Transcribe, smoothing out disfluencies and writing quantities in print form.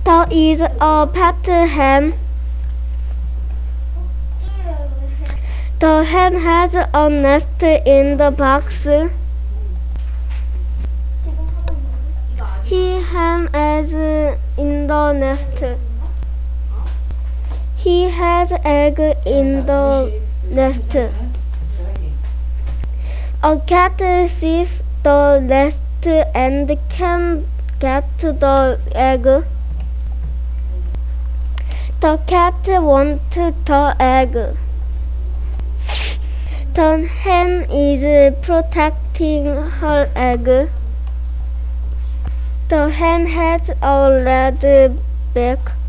There is a pet hen. The hen has a nest in the box. He hen is in the nest. He has egg in the nest. A cat sees the nest and can get the egg. The cat wants the egg. The hen is protecting her egg. The hen has a red back.